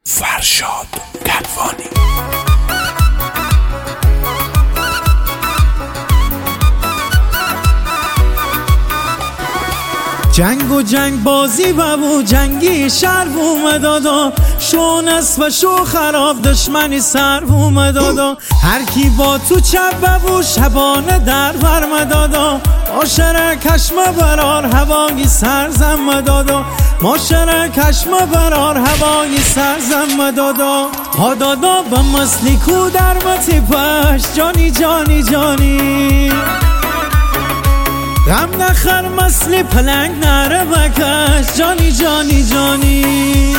فرشاد گلوانی. جنگ و جنگ بازی ببو، جنگی شهر اومدادا، شون است و شو خراب دشمنی سر اومدادا. هر کی با تو چپ ببو شبانه در برمدادا، ماشره کشم برار هوایی سرزم مدادا، ماشره کشم برار هوایی سرزم مدادا. هادادا به مسلی کو در متی پش، جانی جانی جانی غم نخر مسلی پلنگ نره بکش، جانی جانی جانی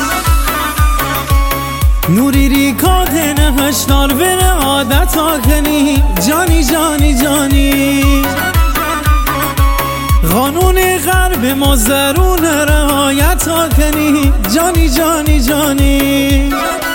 نوری ریکاد نهشتار بره عادت ها کنی، جانی جانی جانی قانون غرب ما زرون رعایت ها کنی، جانی جانی جانی.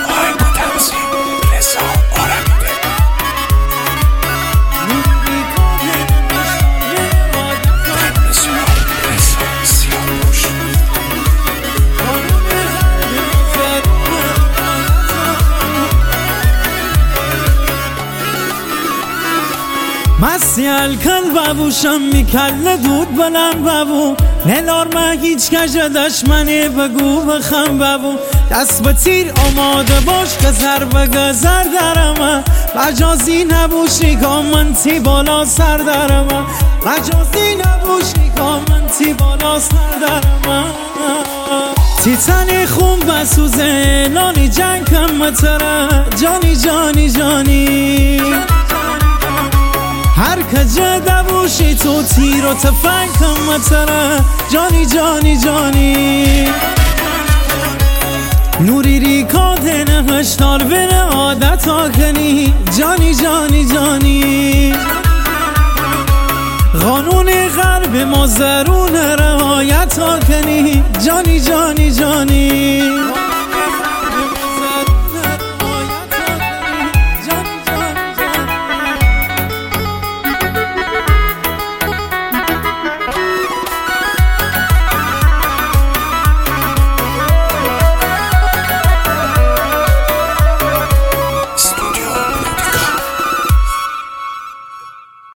مستی الکل بابو شمی کل دود بلند بابو، نلار ما هیچ کجه دشمنی بگو بخم بابو. دست به تیر آماده باش که ضربه گذر درمه، مجازی نبوشی من تی بالا سر درمه، مجازی نبوشی من تی بالا سر درمه. تیتانی خون بسوزه نانی جنگ کم متره، جانی جانی جانی هر کجه دبوشی تو تیر و تفنگ کم متره، جانی جانی جانی نوری ریکاد نهشتار بره عادت ها کنی، جانی جانی جانی قانون غرب ما زرون رعایت ها کنی، جانی جانی جانی.